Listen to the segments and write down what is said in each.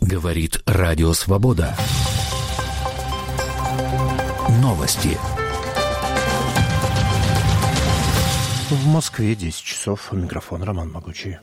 Говорит Радио Свобода. Новости. В Москве 10 часов. Микрофон Роман Могучий.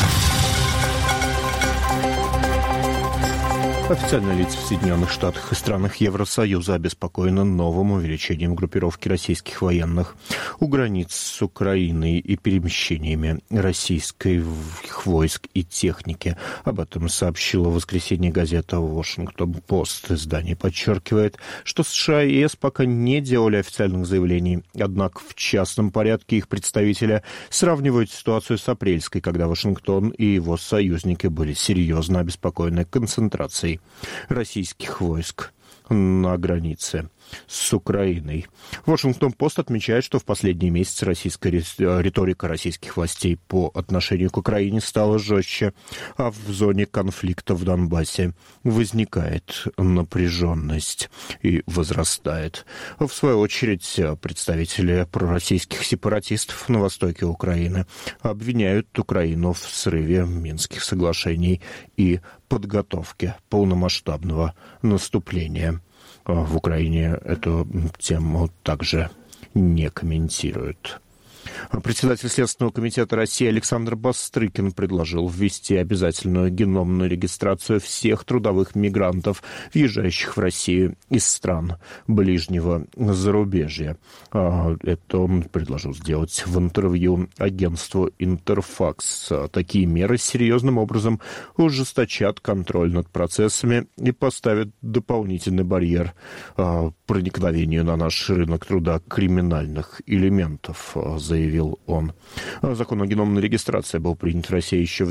Официальные лица в Соединенных Штатах и странах Евросоюза обеспокоены новым увеличением группировки российских военных у границ с Украиной и перемещениями российских войск и техники. Об этом сообщила в воскресенье газета «Вашингтон-Пост». Издание подчеркивает, что США и ЕС пока не делали официальных заявлений. Однако в частном порядке их представители сравнивают ситуацию с апрельской, когда Вашингтон и его союзники были серьезно обеспокоены концентрацией российских войск на границе с Украиной. Вашингтон-Пост отмечает, что в последние месяцы риторика российских властей по отношению к Украине стала жестче, а в зоне конфликта в Донбассе возникает напряженность и возрастает. В свою очередь, представители пророссийских сепаратистов на востоке Украины обвиняют Украину в срыве Минских соглашений и подготовке полномасштабного наступления. В Украине эту тему также не комментируют. Председатель Следственного комитета России Александр Бастрыкин предложил ввести обязательную геномную регистрацию всех трудовых мигрантов, въезжающих в Россию из стран ближнего зарубежья. Это он предложил сделать в интервью агентству «Интерфакс». Такие меры серьезным образом ужесточат контроль над процессами и поставят дополнительный барьер проникновению на наш рынок труда криминальных элементов, заявил он. Закон о геномной регистрации был принят в России еще в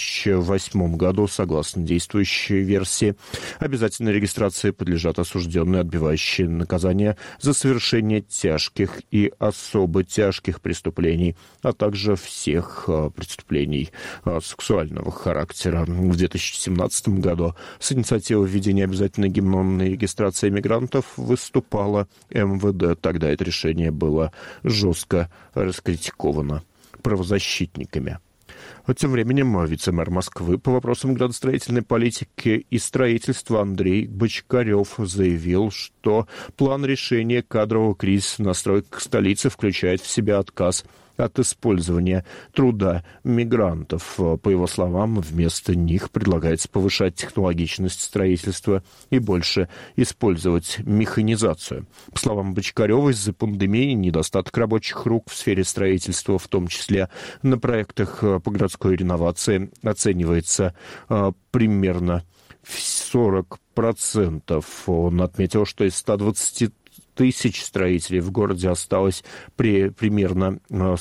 2008 году. Согласно действующей версии, обязательной регистрации подлежат осужденные, отбывающие наказание за совершение тяжких и особо тяжких преступлений, а также всех преступлений сексуального характера. В 2017 году с инициативой введения обязательной геномной регистрации мигрантов выступала МВД. Тогда это решение было жестко раскритиковано правозащитниками. Тем временем вице-мэр Москвы по вопросам градостроительной политики и строительства Андрей Бочкарев заявил, что план решения кадрового кризиса на стройках столицы включает в себя отказ от использования труда мигрантов. По его словам, вместо них предлагается повышать технологичность строительства и больше использовать механизацию. По словам Бочкарева, из-за пандемии недостаток рабочих рук в сфере строительства, в том числе на проектах по городской реновации, оценивается примерно в 40%. Он отметил, что из 120 тысяч строителей в городе осталось примерно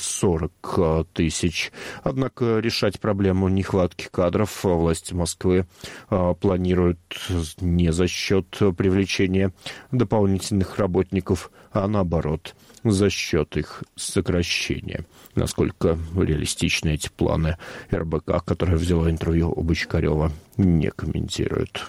40 тысяч. Однако решать проблему нехватки кадров власти Москвы планируют не за счет привлечения дополнительных работников, а наоборот, за счет их сокращения. Насколько реалистичны эти планы, РБК, которая взяла интервью у Бочкарева, не комментирует.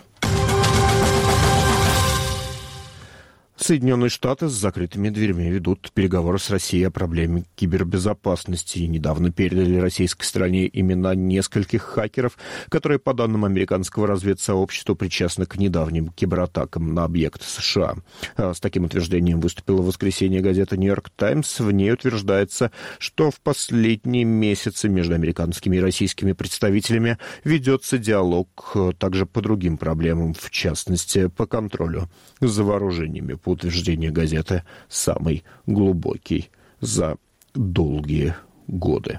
Соединенные Штаты с закрытыми дверьми ведут переговоры с Россией о проблеме кибербезопасности и недавно передали российской стране имена нескольких хакеров, которые, по данным американского разведсообщества, причастны к недавним кибератакам на объекты США. С таким утверждением выступила в воскресенье газета «Нью-Йорк Таймс». В ней утверждается, что в последние месяцы между американскими и российскими представителями ведется диалог также по другим проблемам, в частности, по контролю за вооружениями. По утверждению газеты, самый глубокий за долгие годы.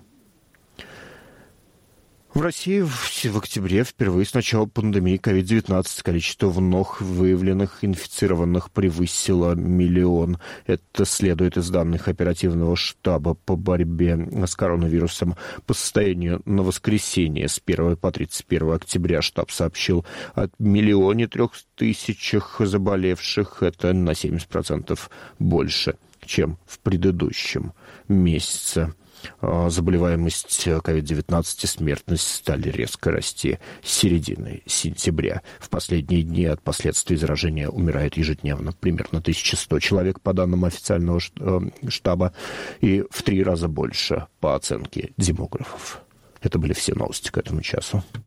В России в октябре впервые с начала пандемии COVID-19 количество вновь выявленных инфицированных превысило 1 миллион. Это следует из данных оперативного штаба по борьбе с коронавирусом. По состоянию на воскресенье с 1 по 31 октября штаб сообщил о 1 300 000 заболевших. Это на 70% больше, чем в предыдущем месяце. Заболеваемость COVID-19 и смертность стали резко расти с середины сентября. В последние дни от последствий заражения умирает ежедневно примерно 1100 человек, по данным официального штаба, и в 3 раза больше, по оценке демографов. Это были все новости к этому часу.